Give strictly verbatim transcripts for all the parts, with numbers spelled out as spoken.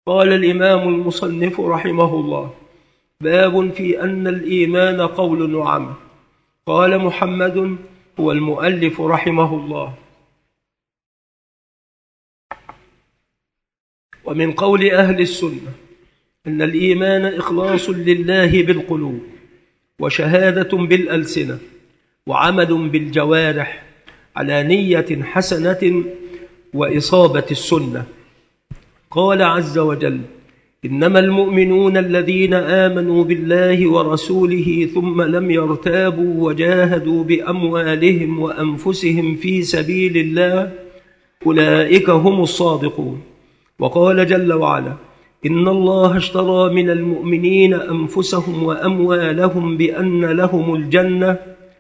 قال الإمام المصنف رحمه الله: باب في أن الإيمان قول وعمل. قال محمد هو المؤلف رحمه الله: ومن قول أهل السنة أن الإيمان إخلاص لله بالقلوب، وشهادة بالألسنة، وعمل بالجوارح على نية حسنة وإصابة السنة. قال عز وجل: إنما المؤمنون الذين آمنوا بالله ورسوله ثم لم يرتابوا وجاهدوا بأموالهم وأنفسهم في سبيل الله أولئك هم الصادقون. وقال جل وعلا: إن الله اشترى من المؤمنين أنفسهم وأموالهم بأن لهم الجنة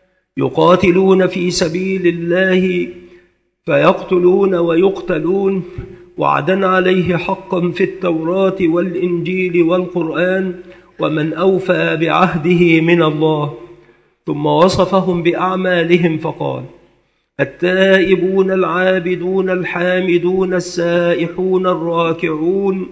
يقاتلون في سبيل الله فيقتلون ويقتلون وعدا عليه حقا في التوراة والإنجيل والقرآن ومن أوفى بعهده من الله. ثم وصفهم بأعمالهم فقال: التائبون العابدون الحامدون السائحون الراكعون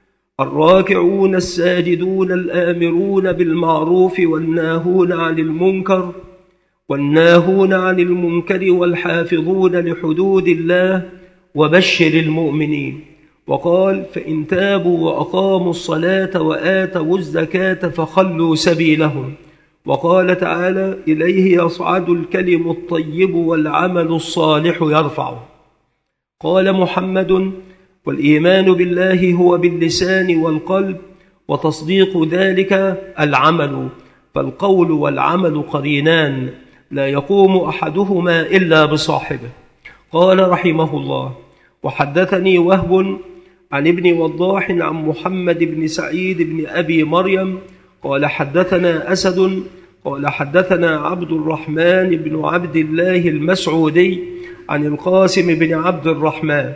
الراكعون الساجدون الآمرون بالمعروف والناهون عن المنكر والناهون عن المنكر والحافظون لحدود الله وبشر المؤمنين. وقال: فإن تابوا وأقاموا الصلاة وآتوا الزكاة فخلوا سبيلهم. وقال تعالى: إليه يصعد الكلم الطيب والعمل الصالح يرفعه. قال محمد: والإيمان بالله هو باللسان والقلب، وتصديق ذلك العمل، فالقول والعمل قرينان لا يقوم أحدهما إلا بصاحبه. قال رحمه الله: وحدثني وهب عن ابن وضاح عن محمد بن سعيد بن أبي مريم قال حدثنا أسد قال حدثنا عبد الرحمن بن عبد الله المسعودي عن القاسم بن عبد الرحمن.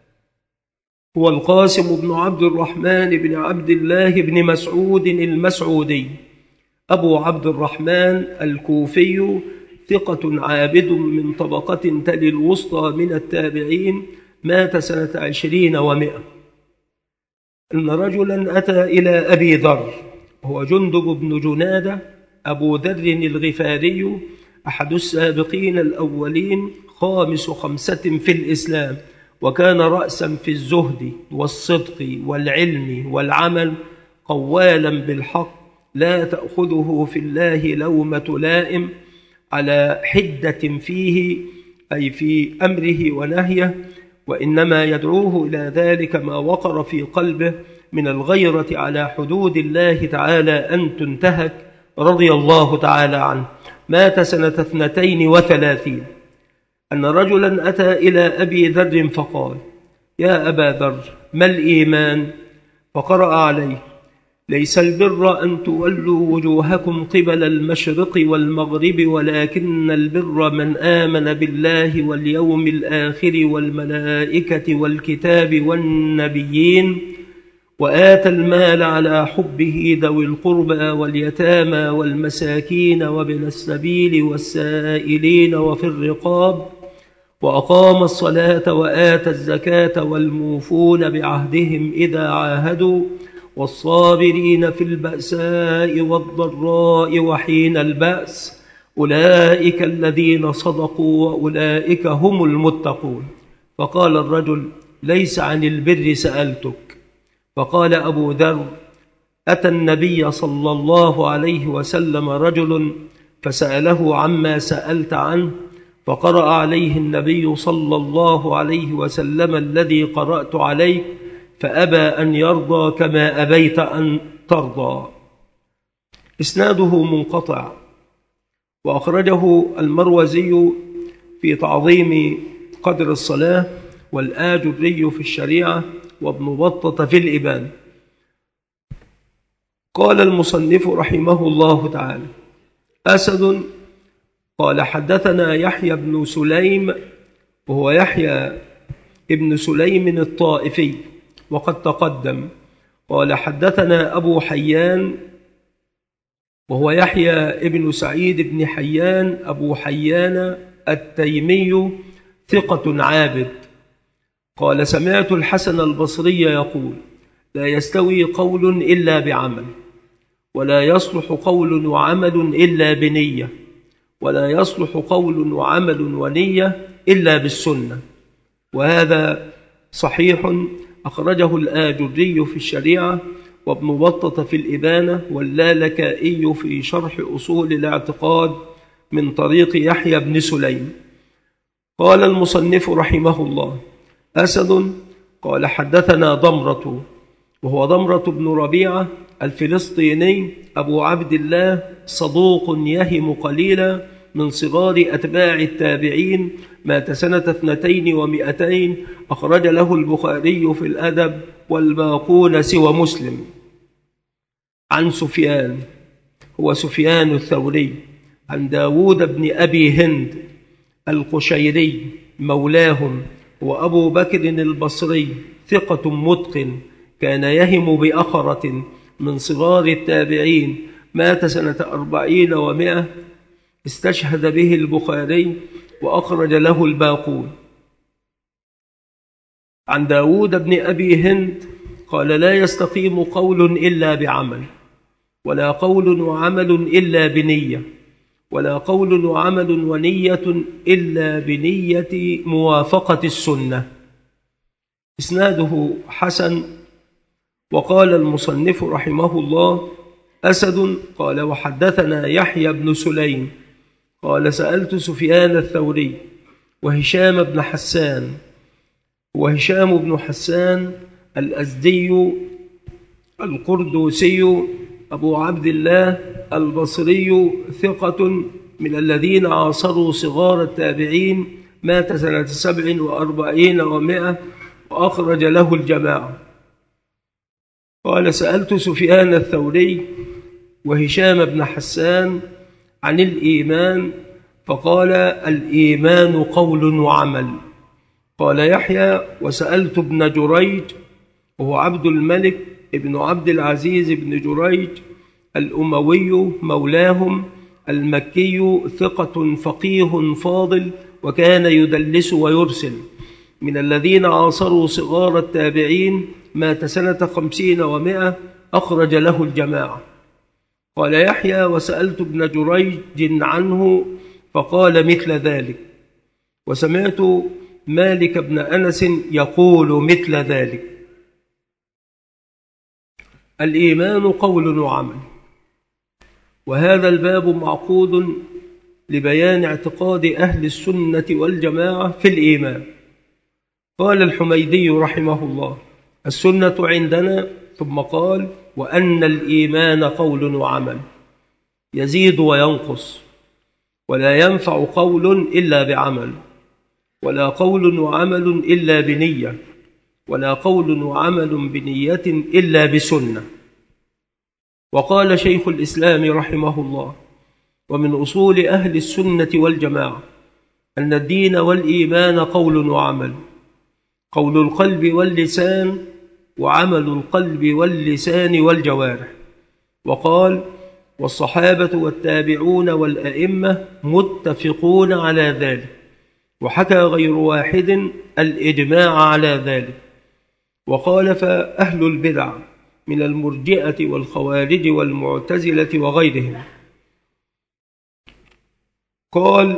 هو القاسم بن عبد الرحمن بن عبد الله بن مسعود المسعودي أبو عبد الرحمن الكوفي، ثقة عابد من طبقة تلي الوسطى من التابعين، مات سنة عشرين ومئة. إن رجلا أتى إلى أبي ذر، هو جندب بن جنادة أبو ذر الغفاري، أحد السابقين الأولين، خامس خمسة في الإسلام، وكان رأسا في الزهد والصدق والعلم والعمل، قوالا بالحق، لا تأخذه في الله لومة لائم، على حدة فيه أي في أمره ونهيه، وإنما يدعوه إلى ذلك ما وقر في قلبه من الغيرة على حدود الله تعالى أن تنتهك، رضي الله تعالى عنه. مات سنة اثنتين وثلاثين. أن رجلا أتى إلى أبي ذر فقال: يا أبا ذر، ما الإيمان؟ فقرأ عليه: ليس البر أن تولوا وجوهكم قبل المشرق والمغرب، ولكن البر من آمن بالله واليوم الآخر والملائكة والكتاب والنبيين، وآتى المال على حبه ذوي القربى واليتامى والمساكين وابن السبيل والسائلين وفي الرقاب، وأقام الصلاة وآتى الزكاة والموفون بعهدهم إذا عاهدوا، والصابرين في البأساء والضراء وحين البأس، أولئك الذين صدقوا وأولئك هم المتقون. فقال الرجل: ليس عن البر سألتك. فقال أبو ذر: أتى النبي صلى الله عليه وسلم رجل فسأله عما سألت عنه، فقرأ عليه النبي صلى الله عليه وسلم الذي قرأت عليه، فأبى أن يرضى كما أبيت أن ترضى. إسناده منقطع، وأخرجه المروزي في تعظيم قدر الصلاة، والآجري في الشريعة، وابن بطة في الإبان. قال المصنف رحمه الله تعالى: أسد قال حدثنا يحيى بن سليم، وهو يحيى ابن سليم الطائفي وقد تقدم. قال حدثنا أبو حيان، وهو يحيى ابن سعيد بن حيان أبو حيان التيمي، ثقة عابد. قال سمعت الحسن البصري يقول: لا يستوي قول إلا بعمل، ولا يصلح قول وعمل إلا بنية، ولا يصلح قول وعمل ونية إلا بالسنة. وهذا صحيح أخرجه الآجري في الشريعة، وابن بطة في الإبانة، واللالكائي في شرح أصول الاعتقاد من طريق يحيى بن سليم. قال المصنف رحمه الله: أسد قال حدثنا ضمرة، وهو ضمرة بن ربيعة الفلسطيني أبو عبد الله، صدوق يهم قليلا، من صغار أتباع التابعين، مات سنة اثنتين ومئتين، أخرج له البخاري في الأدب والباقون سوى مسلم. عن سفيان، هو سفيان الثوري، عن داود بن أبي هند القشيري مولاهم، وأبو بكر البصري ثقة متقن، كان يهم بأخرة، من صغار التابعين، مات سنة أربعين ومائة، استشهد به البخاري وأخرج له الباقون. عن داود بن أبي هند قال: لا يستقيم قول إلا بعمل، ولا قول وعمل إلا بنية، ولا قول وعمل ونية إلا بنية موافقة السنة. إسناده حسن. وقال المصنف رحمه الله: أسد قال وحدثنا يحيى بن سليم قال: سألت سفيان الثوري وهشام بن حسان، وهشام بن حسان الأزدي القردوسي أبو عبد الله البصري، ثقة من الذين عاصروا صغار التابعين، مات سنة سبع وأربعين ومائة، وأخرج له الجماعة. قال: سألت سفيان الثوري وهشام بن حسان عن الإيمان، فقال: الإيمان قول وعمل. قال يحيى: وسألت ابن جريج، وهو عبد الملك ابن عبد العزيز بن جريج الأموي مولاهم المكي، ثقة فقيه فاضل، وكان يدلس ويرسل، من الذين عاصروا صغار التابعين، مات سنة خمسين ومائة، أخرج له الجماعة. قال يحيى: وسألت ابن جريج عنه فقال مثل ذلك، وسمعت مالك بن أنس يقول مثل ذلك. الإيمان قول وعمل. وهذا الباب معقود لبيان اعتقاد أهل السنة والجماعة في الإيمان. قال الحميدي رحمه الله: السنة عندنا، ثم قال: وأن الإيمان قول وعمل، يزيد وينقص، ولا ينفع قول إلا بعمل، ولا قول وعمل إلا بنية، ولا قول وعمل بنية إلا بسنة. وقال شيخ الإسلام رحمه الله: ومن أصول أهل السنة والجماعة أن الدين والإيمان قول وعمل، قول القلب واللسان، وعمل القلب واللسان والجوارح. وقال: والصحابة والتابعون والأئمة متفقون على ذلك، وحكى غير واحد الإجماع على ذلك. وخالف أهل البدع من المرجئة والخوارج والمعتزلة وغيرهم. قال: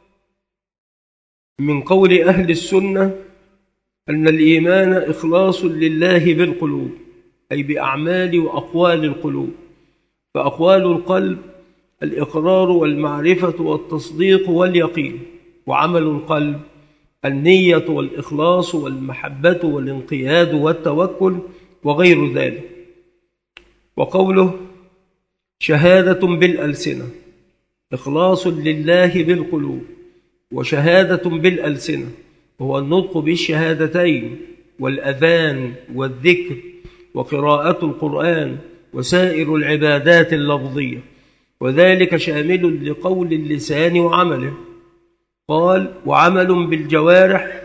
من قول أهل السنة أن الإيمان إخلاص لله بالقلوب، أي بأعمال وأقوال القلوب. فأقوال القلب الإقرار والمعرفة والتصديق واليقين، وعمل القلب النية والإخلاص والمحبة والانقياد والتوكل وغير ذلك. وقوله شهادة بالألسنة، إخلاص لله بالقلوب، وشهادة بالألسنة هو النطق بالشهادتين، والأذان والذكر، وقراءة القرآن، وسائر العبادات اللفظية، وذلك شامل لقول اللسان وعمله. قال: وعمل بالجوارح،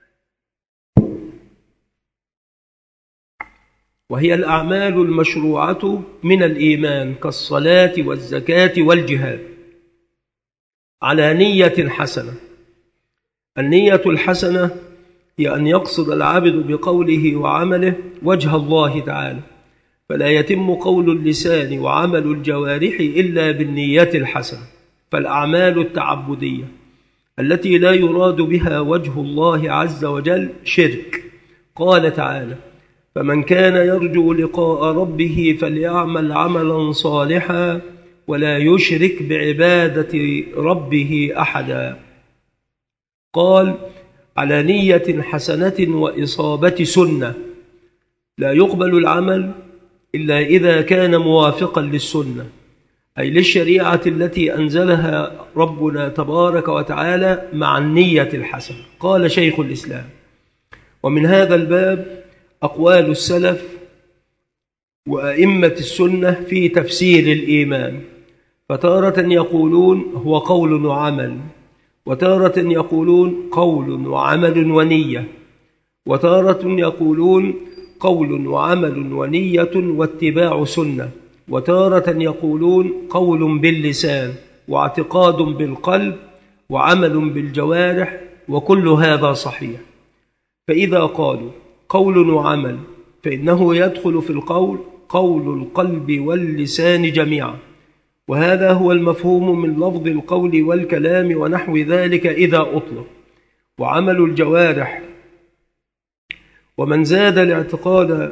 وهي الأعمال المشروعة من الإيمان كالصلاة والزكاة والجهاد، على نية حسنة. النية الحسنة هي أن يقصد العبد بقوله وعمله وجه الله تعالى، فلا يتم قول اللسان وعمل الجوارح إلا بالنيات الحسنة. فالأعمال التعبدية التي لا يراد بها وجه الله عز وجل شرك. قال تعالى: فمن كان يرجو لقاء ربه فليعمل عملا صالحا ولا يشرك بعبادة ربه أحدا. قال: على نية حسنة وإصابة سنة. لا يقبل العمل إلا إذا كان موافقا للسنة، أي للشريعة التي أنزلها ربنا تبارك وتعالى مع النية الحسنة. قال شيخ الإسلام: ومن هذا الباب أقوال السلف وأئمة السنة في تفسير الإيمان، فتارة يقولون هو قول وعمل، وتارة يقولون قول وعمل ونية، وتارة يقولون قول وعمل ونية واتباع سنة، وتارة يقولون قول باللسان واعتقاد بالقلب وعمل بالجوارح، وكل هذا صحيح. فإذا قالوا قول وعمل فإنه يدخل في القول قول القلب واللسان جميعا، وهذا هو المفهوم من لفظ القول والكلام ونحو ذلك إذا أطلق. وعمل الجوارح، ومن زاد الاعتقاد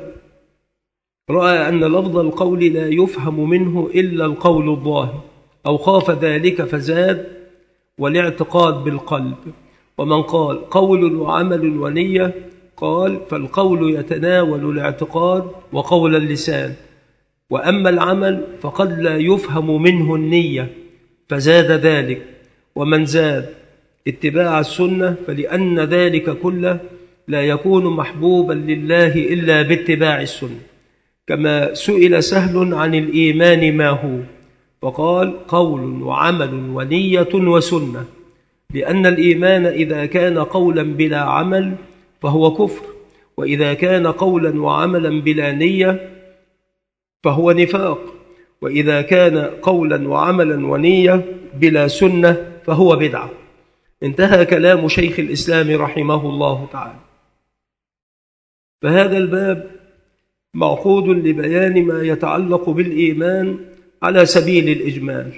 رأى أن لفظ القول لا يفهم منه إلا القول الظاهر، أو خاف ذلك فزاد والاعتقاد بالقلب. ومن قال قول وعمل ونية قال فالقول يتناول الاعتقاد وقول اللسان، وأما العمل فقد لا يفهم منه النية فزاد ذلك. ومن زاد اتباع السنة فلأن ذلك كله لا يكون محبوبا لله إلا باتباع السنة. كما سئل سهل عن الإيمان ما هو، فقال قول وعمل ونية وسنة، لأن الإيمان إذا كان قولا بلا عمل فهو كفر، وإذا كان قولا وعملا بلا نية فهو نفاق، وإذا كان قولا وعملا ونية بلا سنة فهو بدعة. انتهى كلام شيخ الإسلام رحمه الله تعالى. فهذا الباب معقود لبيان ما يتعلق بالإيمان على سبيل الإجمال،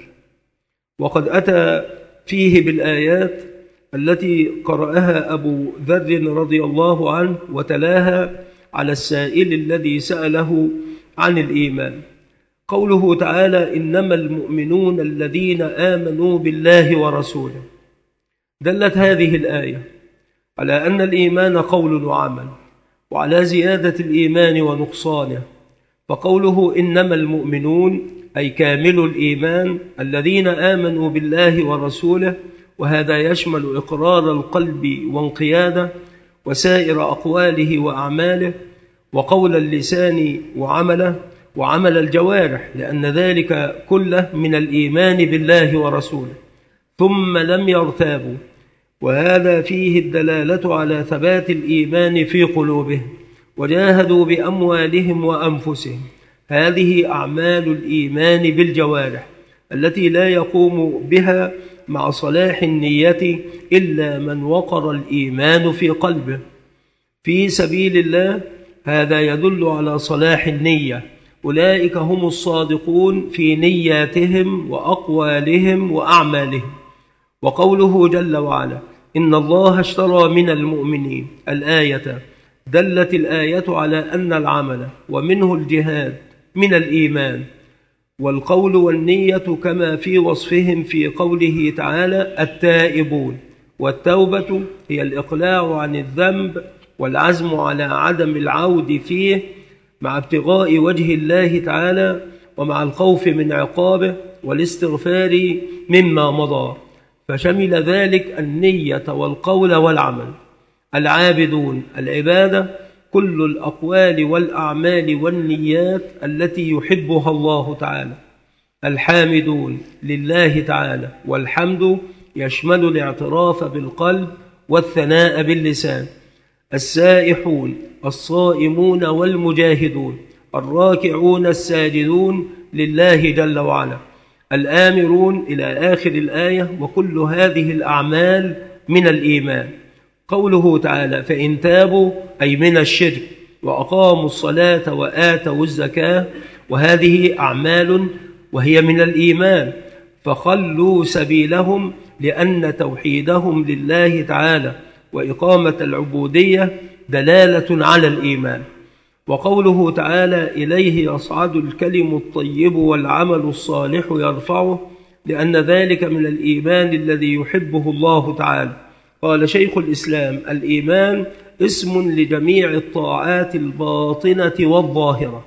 وقد أتى فيه بالآيات التي قرأها أبو ذر رضي الله عنه وتلاها على السائل الذي سأله عن الإيمان. قوله تعالى: إنما المؤمنون الذين آمنوا بالله ورسوله. دلت هذه الآية على أن الإيمان قول وعمل، وعلى زيادة الإيمان ونقصانه. فقوله إنما المؤمنون أي كامل الإيمان الذين آمنوا بالله ورسوله، وهذا يشمل إقرار القلب وانقياده وسائر أقواله وأعماله، وقول اللسان وعمله، وعمل الجوارح، لأن ذلك كله من الإيمان بالله ورسوله. ثم لم يرتابوا، وهذا فيه الدلالة على ثبات الإيمان في قلوبهم، وجاهدوا بأموالهم وأنفسهم. هذه أعمال الإيمان بالجوارح التي لا يقوم بها مع صلاح النية إلا من وقر الإيمان في قلبه في سبيل الله. هذا يدل على صلاح النية. أولئك هم الصادقون في نياتهم وأقوالهم وأعمالهم. وقوله جل وعلا: إن الله اشترى من المؤمنين، الآية دلت الآية على أن العمل ومنه الجهاد من الإيمان، والقول والنية كما في وصفهم في قوله تعالى: التائبون. والتوبة هي الإقلاع عن الذنب والعزم على عدم العود فيه مع ابتغاء وجه الله تعالى، ومع الخوف من عقابه والاستغفار مما مضى، فشمل ذلك النية والقول والعمل. العابدون، العبادة كل الأقوال والأعمال والنيات التي يحبها الله تعالى. الحامدون لله تعالى، والحمد يشمل الاعتراف بالقلب والثناء باللسان. السائحون، الصائمون والمجاهدون، الراكعون الساجدون لله جل وعلا. الآمرون إلى آخر الآية. وكل هذه الأعمال من الإيمان. قوله تعالى: فإن تابوا أي من الشرك وأقاموا الصلاة وآتوا الزكاة، وهذه أعمال وهي من الإيمان، فخلوا سبيلهم، لأن توحيدهم لله تعالى وإقامة العبودية دلالة على الإيمان. وقوله تعالى: إليه يصعد الكلم الطيب والعمل الصالح يرفعه، لأن ذلك من الإيمان الذي يحبه الله تعالى. قال شيخ الإسلام: الإيمان اسم لجميع الطاعات الباطنة والظاهرة،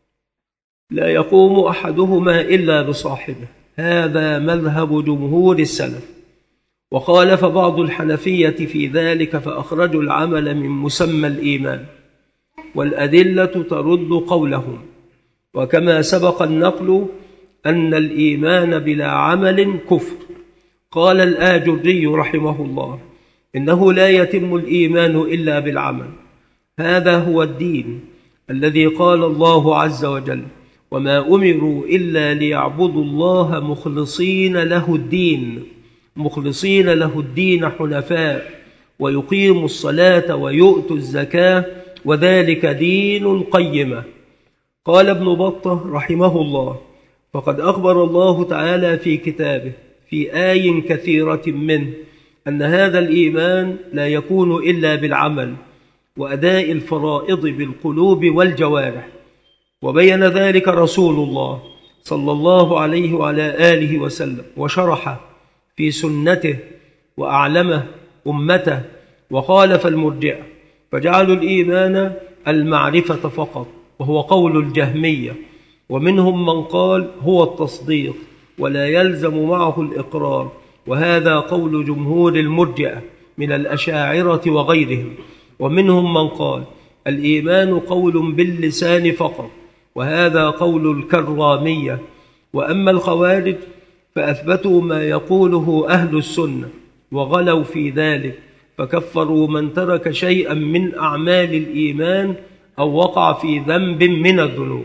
لا يقوم أحدهما إلا بصاحبه، هذا مذهب جمهور السلف. وخالف بعض الحنفية في ذلك فأخرجوا العمل من مسمى الإيمان، والأدلة ترد قولهم. وكما سبق النقل أن الإيمان بلا عمل كفر. قال الآجري رحمه الله: إنه لا يتم الإيمان إلا بالعمل، هذا هو الدين الذي قال الله عز وجل: وما أمروا إلا ليعبدوا الله مخلصين له الدين مخلصين له الدين حنفاء ويقيموا الصلاة ويؤتوا الزكاة وذلك دين القيمة. قال ابن بطة رحمه الله: فقد أخبر الله تعالى في كتابه في آي كثيرة منه أن هذا الإيمان لا يكون إلا بالعمل وأداء الفرائض بالقلوب والجوارح. وبين ذلك رسول الله صلى الله عليه وعلى آله وسلم، وشرح في سنته وأعلمه أمته، وخالف المرجئة فجعلوا الإيمان المعرفة فقط، وهو قول الجهمية. ومنهم من قال هو التصديق ولا يلزم معه الإقرار، وهذا قول جمهور المرجئة من الأشاعرة وغيرهم. ومنهم من قال الإيمان قول باللسان فقط، وهذا قول الكرامية. وأما الخوارج فأثبتوا ما يقوله أهل السنة وغلوا في ذلك، فكفروا من ترك شيئا من أعمال الإيمان أو وقع في ذنب من الذنوب.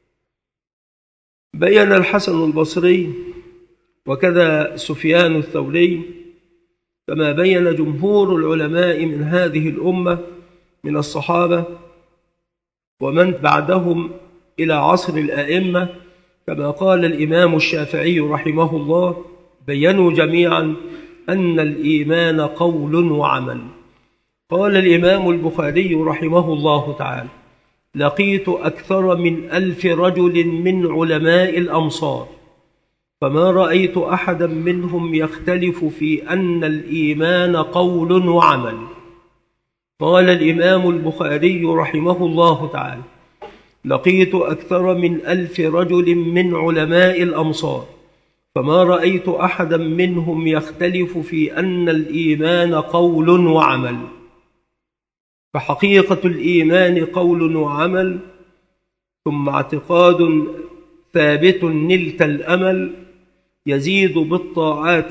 بين الحسن البصري وكذا سفيان الثوري، كما بين جمهور العلماء من هذه الأمة من الصحابة ومن بعدهم إلى عصر الأئمة، كما قال الإمام الشافعي رحمه الله: بينوا جميعا أن الإيمان قول وعمل. قال الإمام البخاري رحمه الله تعالى: لقيت أكثر من ألف رجل من علماء الأمصار، فما رأيت أحدا منهم يختلف في أن الإيمان قول وعمل. قال الإمام البخاري رحمه الله تعالى: لقيت أكثر من ألف رجل من علماء الأمصار، فما رأيت أحدا منهم يختلف في أن الإيمان قول وعمل. فحقيقة الإيمان قول وعمل، ثم اعتقاد ثابت نلت الأمل، يزيد بالطاعات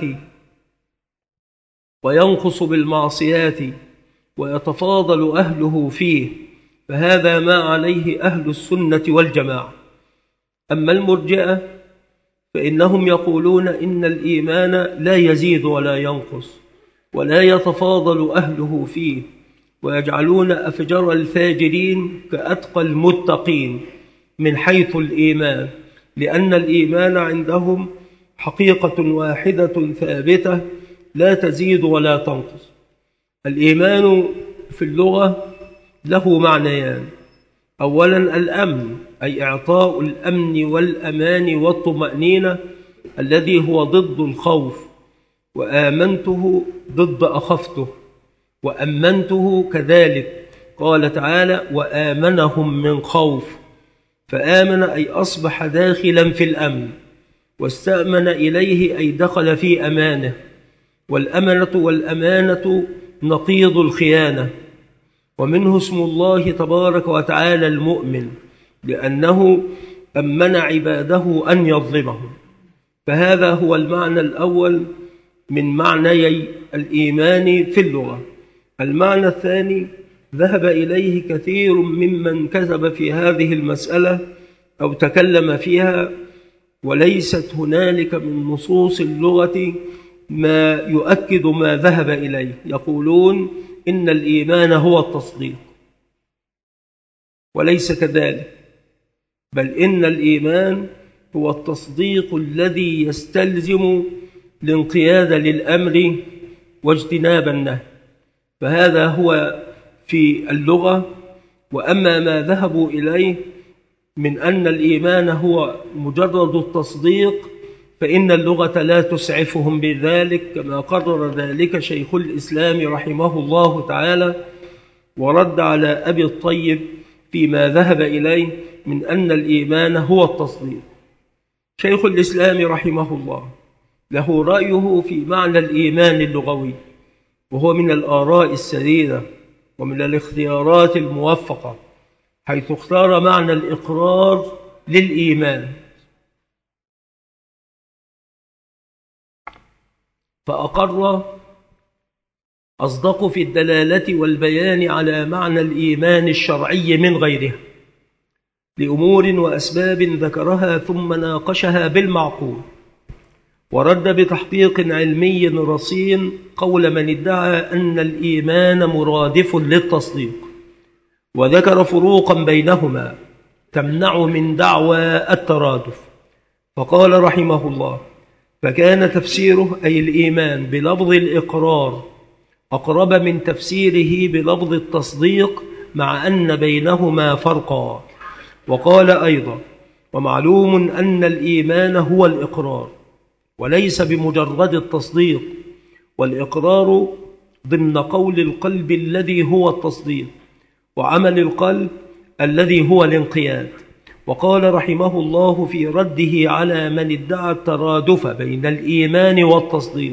وينقص بالمعصيات، ويتفاضل أهله فيه، فهذا ما عليه أهل السنة والجماعة. أما المرجئة فإنهم يقولون إن الإيمان لا يزيد ولا ينقص ولا يتفاضل أهله فيه، ويجعلون أفجر الفاجرين كأتقى المتقين من حيث الإيمان، لأن الإيمان عندهم حقيقة واحدة ثابتة لا تزيد ولا تنقص. الإيمان في اللغة له معنيان: أولا الأمن، أي إعطاء الأمن والأمان والطمأنينة الذي هو ضد الخوف، وآمنته ضد أخفته، وأمنته كذلك. قال تعالى: وآمنهم من خوف، فآمن أي أصبح داخلا في الأمن، واستأمن إليه أي دخل في أمانه. والأمنة والأمانة نقيض الخيانة. ومنه اسم الله تبارك وتعالى المؤمن، لأنه أمن عباده أن يظلمهم. فهذا هو المعنى الأول من معنى الإيمان في اللغة. المعنى الثاني ذهب إليه كثير ممن كذب في هذه المسألة أو تكلم فيها، وليست هنالك من نصوص اللغة ما يؤكد ما ذهب إليه. يقولون إن الإيمان هو التصديق، وليس كذلك، بل إن الإيمان هو التصديق الذي يستلزم الانقياد للأمر واجتناب النهي، فهذا هو في اللغة. وأما ما ذهبوا إليه من أن الإيمان هو مجرد التصديق فإن اللغة لا تسعفهم بذلك، كما قرر ذلك شيخ الإسلام رحمه الله تعالى، ورد على أبي الطيب فيما ذهب إليه من أن الإيمان هو التصديق. شيخ الإسلام رحمه الله له رأيه في معنى الإيمان اللغوي، وهو من الآراء السديدة ومن الاختيارات الموفقة، حيث اختار معنى الإقرار للإيمان، فأقر أصدق في الدلالة والبيان على معنى الإيمان الشرعي من غيرها، لأمور وأسباب ذكرها ثم ناقشها بالمعقول، ورد بتحقيق علمي رصين قول من ادعى أن الإيمان مرادف للتصديق، وذكر فروقا بينهما تمنع من دعوى الترادف، فقال رحمه الله: فكان تفسيره أي الإيمان بلفظ الإقرار أقرب من تفسيره بلفظ التصديق، مع أن بينهما فرقا. وقال أيضا: ومعلوم أن الإيمان هو الإقرار وليس بمجرد التصديق، والإقرار ضمن قول القلب الذي هو التصديق، وعمل القلب الذي هو الانقياد. وقال رحمه الله في رده على من ادعى الترادف بين الإيمان والتصديق: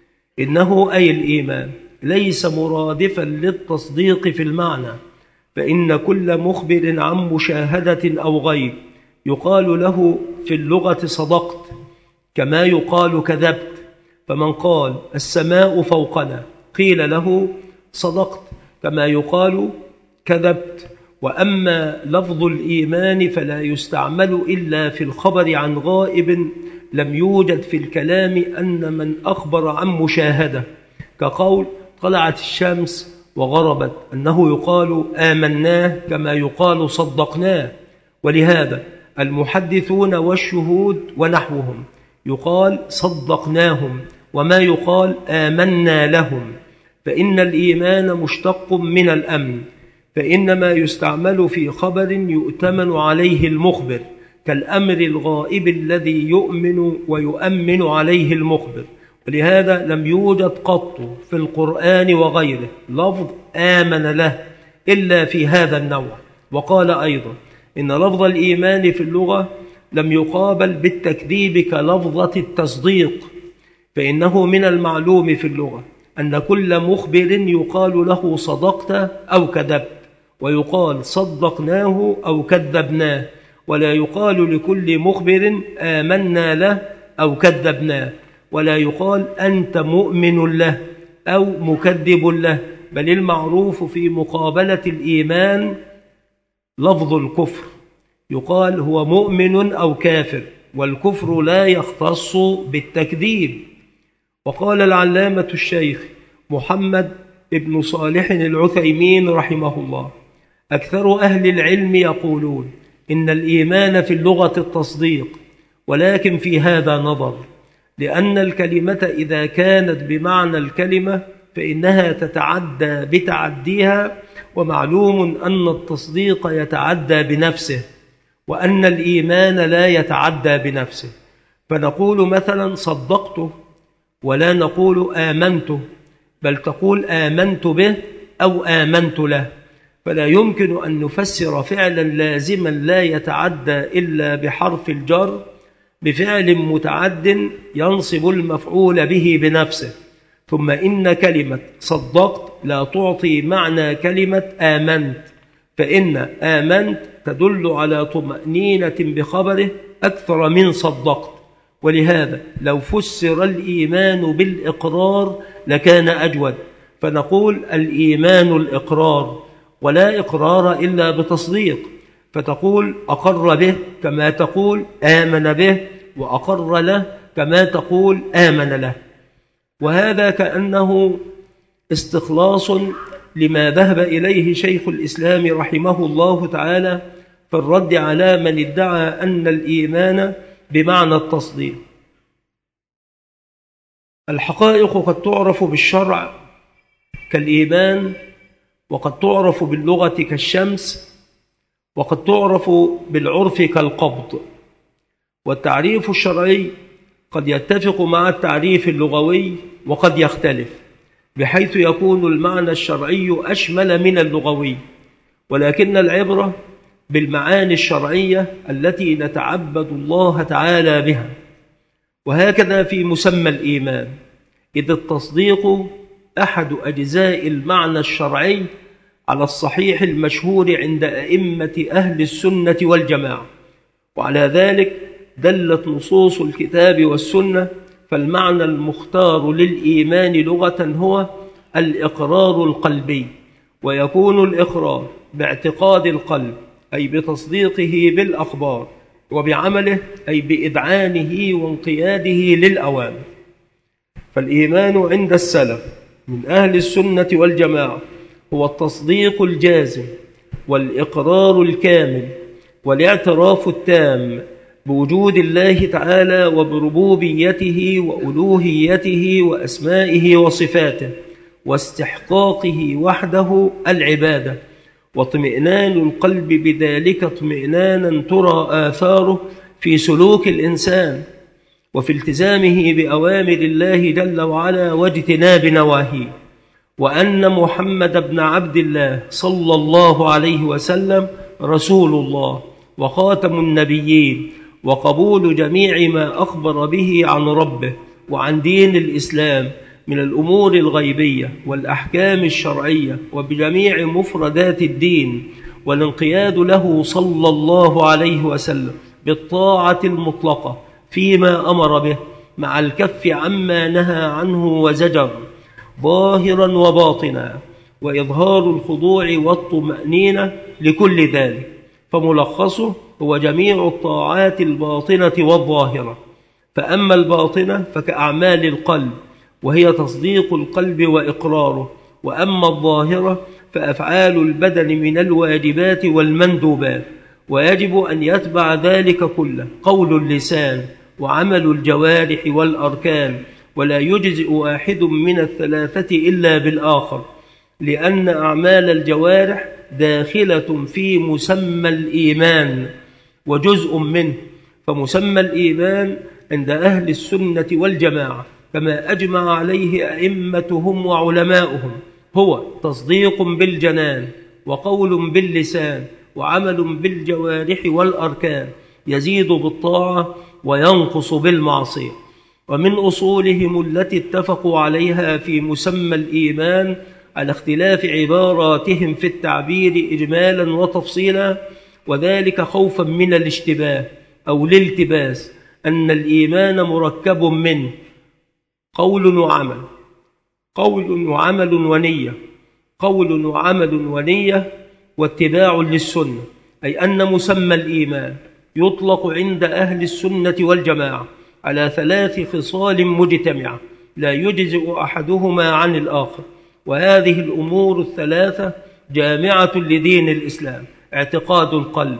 إنه أي الإيمان ليس مرادفا للتصديق في المعنى، فإن كل مخبر عن مشاهدة أو غيب يقال له في اللغة صدقت، كما يقال كذبت. فمن قال السماء فوقنا قيل له صدقت، كما يقال كذبت. وأما لفظ الإيمان فلا يستعمل إلا في الخبر عن غائب لم يوجد في الكلام أن من أخبر عن مشاهدة، كقول طلعت الشمس وغربت، أنه يقال آمناه كما يقال صدقناه. ولهذا المحدثون والشهود ونحوهم يقال صدقناهم، وما يقال آمنا لهم، فإن الإيمان مشتق من الأمن، فإنما يستعمل في خبر يؤتمن عليه المخبر، كالأمر الغائب الذي يؤمن ويؤمن عليه المخبر. ولهذا لم يوجد قط في القرآن وغيره لفظ آمن له إلا في هذا النوع. وقال أيضا: إن لفظ الإيمان في اللغة لم يقابل بالتكذيب كلفظة التصديق، فإنه من المعلوم في اللغة أن كل مخبر يقال له صدقت أو كذبت، ويقال صدقناه أو كذبناه، ولا يقال لكل مخبر آمنا له أو كذبناه، ولا يقال أنت مؤمن له أو مكذب له، بل المعروف في مقابلة الإيمان لفظ الكفر، يقال هو مؤمن أو كافر، والكفر لا يختص بالتكذيب. وقال العلامة الشيخ محمد ابن صالح العثيمين رحمه الله: أكثر أهل العلم يقولون إن الإيمان في اللغة التصديق، ولكن في هذا نظر، لأن الكلمة إذا كانت بمعنى الكلمة فإنها تتعدى بتعديها، ومعلوم أن التصديق يتعدى بنفسه، وأن الإيمان لا يتعدى بنفسه، فنقول مثلا صدقته ولا نقول آمنته، بل تقول آمنت به أو آمنت له. فلا يمكن أن نفسر فعلا لازما لا يتعدى إلا بحرف الجر بفعل متعد ينصب المفعول به بنفسه. ثم إن كلمة صدقت لا تعطي معنى كلمة آمنت، فإن آمنت تدل على طمأنينة بخبره أكثر من صدقت. ولهذا لو فسر الإيمان بالإقرار لكان أجود، فنقول الإيمان الإقرار، ولا إقرار إلا بتصديق، فتقول أقر به كما تقول آمن به، وأقر له كما تقول آمن له. وهذا كأنه استخلاص لما ذهب إليه شيخ الإسلام رحمه الله تعالى في الرد على من ادعى أن الإيمان بمعنى التصديق. الحقائق قد تعرف بالشرع كالإيمان، وقد تعرف باللغة كالشمس، وقد تعرف بالعرف كالقبض. والتعريف الشرعي قد يتفق مع التعريف اللغوي وقد يختلف، بحيث يكون المعنى الشرعي أشمل من اللغوي، ولكن العبرة بالمعاني الشرعية التي نتعبد الله تعالى بها. وهكذا في مسمى الإيمان، إذ التصديق أحد أجزاء المعنى الشرعي على الصحيح المشهور عند أئمة أهل السنة والجماعة، وعلى ذلك دلت نصوص الكتاب والسنة. فالمعنى المختار للإيمان لغة هو الإقرار القلبي، ويكون الإقرار باعتقاد القلب أي بتصديقه بالأخبار، وبعمله أي بإذعانه وانقياده للأوامر. فالإيمان عند السلف من أهل السنة والجماعة هو التصديق الجازم والإقرار الكامل والاعتراف التام بوجود الله تعالى وبربوبيته وألوهيته وأسمائه وصفاته، واستحقاقه وحده العبادة، واطمئنان القلب بذلك اطمئنانا ترى آثاره في سلوك الإنسان وفي التزامه بأوامر الله جل وعلا واجتناب نواهيه، وأن محمد بن عبد الله صلى الله عليه وسلم رسول الله وخاتم النبيين، وقبول جميع ما أخبر به عن ربه وعن دين الإسلام من الأمور الغيبية والأحكام الشرعية وبجميع مفردات الدين، والانقياد له صلى الله عليه وسلم بالطاعة المطلقة فيما أمر به، مع الكف عما نهى عنه وزجر ظاهرا وباطنا، وإظهار الخضوع والطمأنينة لكل ذلك. فملخصه هو جميع الطاعات الباطنة والظاهرة. فأما الباطنة فكأعمال القلب، وهي تصديق القلب وإقراره. وأما الظاهرة فأفعال البدن من الواجبات والمندوبات، ويجب أن يتبع ذلك كله قول اللسان وعمل الجوارح والأركان، ولا يجزئ واحد من الثلاثة إلا بالآخر، لأن أعمال الجوارح داخلة في مسمى الإيمان وجزء منه. فمسمى الإيمان عند أهل السنة والجماعة كما أجمع عليه أئمتهم وعلماؤهم هو تصديق بالجنان وقول باللسان وعمل بالجوارح والأركان، يزيد بالطاعة وينقص بالمعصية. ومن أصولهم التي اتفقوا عليها في مسمى الإيمان على اختلاف عباراتهم في التعبير إجمالا وتفصيلا، وذلك خوفا من الاشتباه أو الالتباس، أن الإيمان مركب من قول وعمل، قول وعمل ونية، قول وعمل ونية، واتباع للسنة. أي أن مسمى الإيمان يطلق عند أهل السنة والجماعة على ثلاث خصال مجتمعة لا يجزئ أحدهما عن الآخر، وهذه الأمور الثلاثة جامعة لدين الإسلام: اعتقاد القلب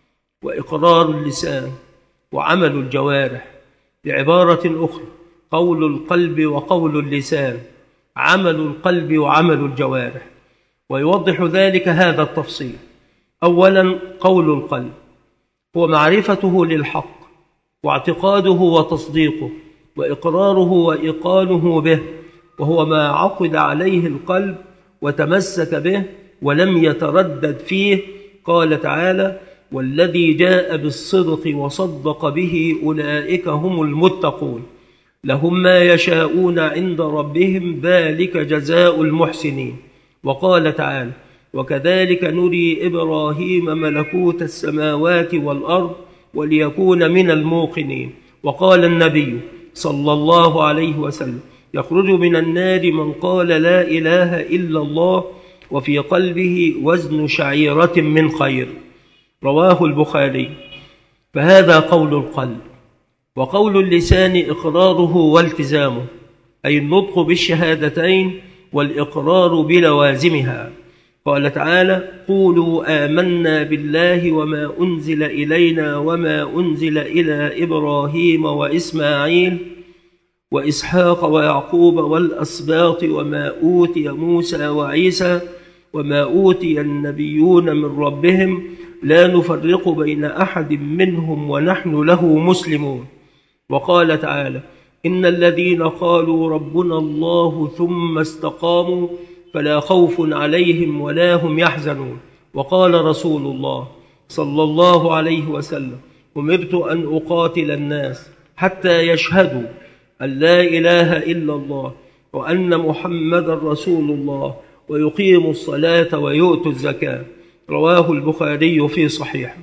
وإقرار اللسان وعمل الجوارح. بعبارة أخرى، قول القلب وقول اللسان، عمل القلب وعمل الجوارح. ويوضح ذلك هذا التفصيل. أولا، قول القلب هو معرفته للحق واعتقاده وتصديقه وإقراره وإيقانه به، وهو ما عقد عليه القلب وتمسك به ولم يتردد فيه. قال تعالى: والذي جاء بالصدق وصدق به أولئك هم المتقون، لهم ما يشاءون عند ربهم ذلك جزاء المحسنين. وقال تعالى: وكذلك نري إبراهيم ملكوت السماوات والأرض وليكون من الموقنين. وقال النبي صلى الله عليه وسلم: يخرج من النار من قال لا إله إلا الله وفي قلبه وزن شعيرة من خير. رواه البخاري. فهذا قول القلب. وقول اللسان إقراره والتزامه، أي النطق بالشهادتين والإقرار بلوازمها. قال تعالى: قولوا آمنا بالله وما أنزل إلينا وما أنزل إلى إبراهيم وإسماعيل وإسحاق ويعقوب والأسباط وما أوتي موسى وعيسى وما أوتي النبيون من ربهم لا نفرق بين أحد منهم ونحن له مسلمون. وقال تعالى: إن الذين قالوا ربنا الله ثم استقاموا فلا خوف عليهم ولا هم يحزنون. وقال رسول الله صلى الله عليه وسلم: أمرت أن أقاتل الناس حتى يشهدوا أن لا إله إلا الله وأن محمدا رسول الله ويقيموا الصلاة ويؤتوا الزكاة. رواه البخاري في صحيحه.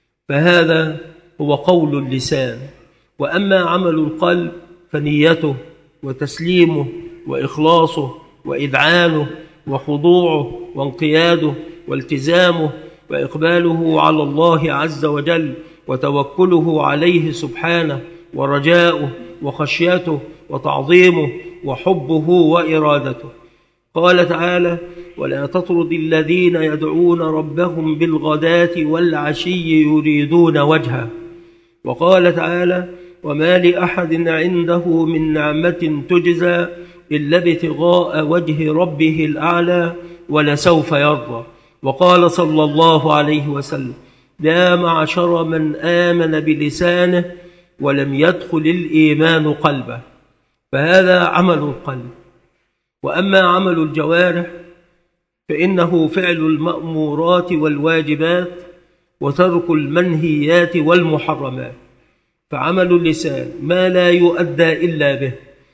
فهذا هو قول اللسان. وأما عمل القلب فنيته وتسليمه وإخلاصه وإذعانه وخضوعه وانقياده والتزامه وإقباله على الله عز وجل وتوكله عليه سبحانه ورجاؤه وخشيته وتعظيمه وحبه وإرادته. قال تعالى: ولا تطرد الذين يدعون ربهم بالغداة والعشي يريدون وجهه. وقال تعالى: وما لأحد عنده من نعمة تجزى إلا ابتغاء وجه ربه الأعلى ولسوف يرضى. وقال صلى الله عليه وسلم: يا معشر من آمن بلسانه ولم يدخل الإيمان قلبه. فهذا عمل القلب. وأما عمل الجوارح فإنه فعل المأمورات والواجبات وترك المنهيات والمحرمات. فعمل اللسان ما لا يؤدى إلا به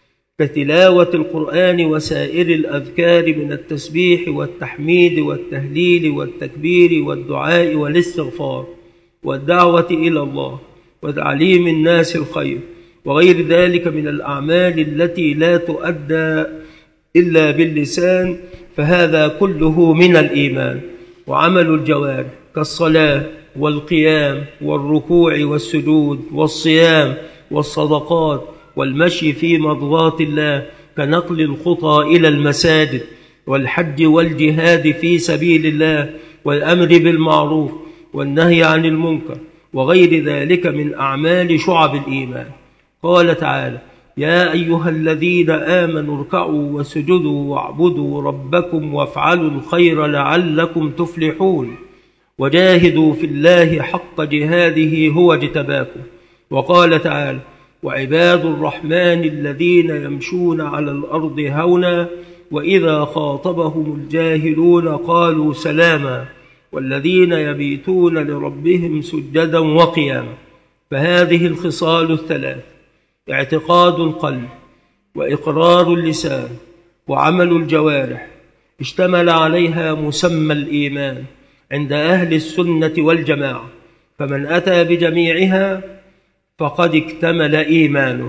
كتلاوة القرآن وسائر الأذكار من التسبيح والتحميد والتهليل والتكبير والدعاء والاستغفار والدعوة إلى الله وتعليم الناس الخير وغير ذلك من الأعمال التي لا تؤدى إلا باللسان. فهذا كله من الإيمان. وعمل الجوارح كالصلاة والقيام والركوع والسجود والصيام والصدقات والمشي في مرضات الله كنقل الخطى إلى المساجد والحج والجهاد في سبيل الله والأمر بالمعروف والنهي عن المنكر وغير ذلك من أعمال شعب الإيمان. قال تعالى: يا أيها الذين آمنوا اركعوا وسجدوا واعبدوا ربكم وافعلوا الخير لعلكم تفلحون وجاهدوا في الله حق جهاده هو اجتباكم. وقال تعالى: وعباد الرحمن الذين يمشون على الأرض هونا وإذا خاطبهم الجاهلون قالوا سلاما والذين يبيتون لربهم سجدا وقياما. فهذه الخصال الثلاث: اعتقاد القلب وإقرار اللسان وعمل الجوارح اشتمل عليها مسمى الإيمان عند أهل السنة والجماعة. فمن أتى بجميعها فقد اكتمل إيمانه.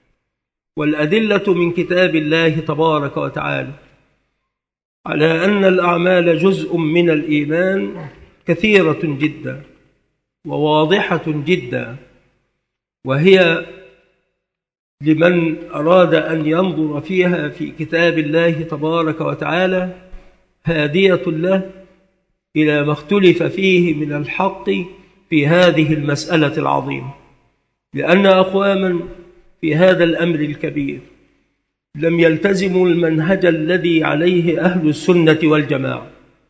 والأدلة من كتاب الله تبارك وتعالى على أن الأعمال جزء من الإيمان كثيرة جدا وواضحة جدا، وهي لمن أراد أن ينظر فيها في كتاب الله تبارك وتعالى هادية له إلى ما اختلف فيه من الحق في هذه المسألة العظيمة. لأن أقواما في هذا الأمر الكبير لم يلتزموا المنهج الذي عليه أهل السنة والجماعة،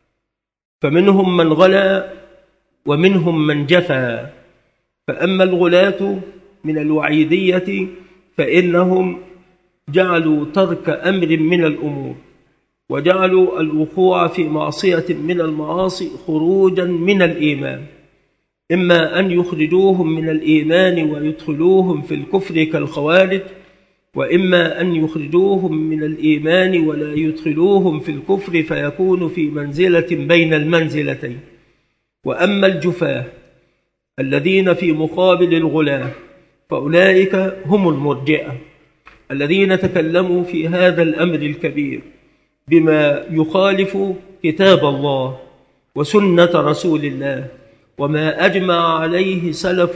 فمنهم من غلا ومنهم من جفا. فأما الغلاة من الوعيدية فإنهم جعلوا ترك أمر من الأمور وجعلوا الوقوع في معصية من المعاصي خروجا من الإيمان، إما أن يخرجوهم من الإيمان ويدخلوهم في الكفر كالخوارج، وإما أن يخرجوهم من الإيمان ولا يدخلوهم في الكفر فيكون في منزلة بين المنزلتين. وأما الجفاة الذين في مقابل الغلاة فأولئك هم المرجئة الذين تكلموا في هذا الأمر الكبير بما يخالف كتاب الله وسنة رسول الله وما أجمع عليه سلف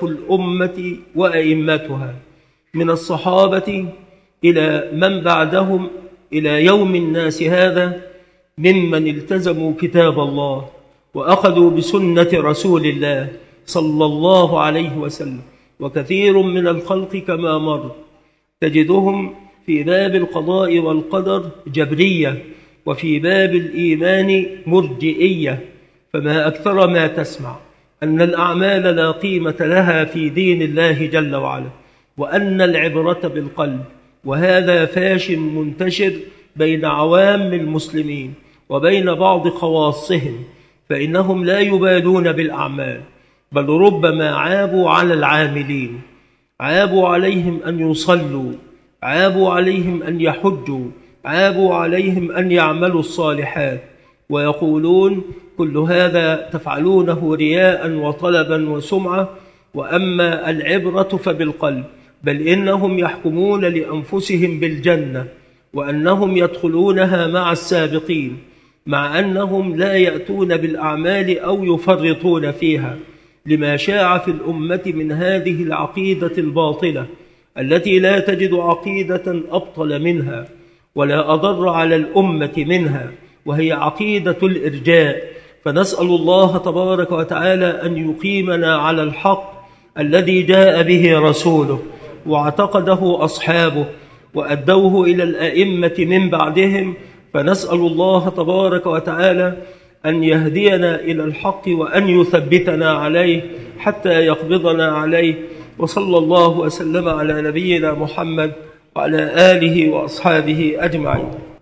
الأمة وأئمتها من الصحابة إلى من بعدهم إلى يوم الناس هذا ممن التزموا كتاب الله وأخذوا بسنة رسول الله صلى الله عليه وسلم، وكثير من الخلق كما مر تجدهم في باب القضاء والقدر جبرية، وفي باب الإيمان مرجئية. فما أكثر ما تسمع أن الأعمال لا قيمة لها في دين الله جل وعلا، وأن العبرة بالقلب، وهذا فاش منتشر بين عوام المسلمين وبين بعض خواصهم، فإنهم لا يبالون بالأعمال، بل ربما عابوا على العاملين، عابوا عليهم أن يصلوا، عابوا عليهم أن يحجوا، عابوا عليهم أن يعملوا الصالحات، ويقولون كل هذا تفعلونه رياء وطلبا وسمعة، وأما العبرة فبالقلب، بل إنهم يحكمون لأنفسهم بالجنة وأنهم يدخلونها مع السابقين، مع أنهم لا يأتون بالأعمال أو يفرطون فيها، لما شاع في الأمة من هذه العقيدة الباطلة التي لا تجد عقيدة أبطل منها ولا أضر على الأمة منها، وهي عقيدة الإرجاء. فنسأل الله تبارك وتعالى أن يقيمنا على الحق الذي جاء به رسوله واعتقده أصحابه وأدوه إلى الأئمة من بعدهم. فنسأل الله تبارك وتعالى أن يهدينا إلى الحق وأن يثبتنا عليه حتى يقبضنا عليه. وصلى الله وسلم على نبينا محمد وعلى آله وأصحابه أجمعين.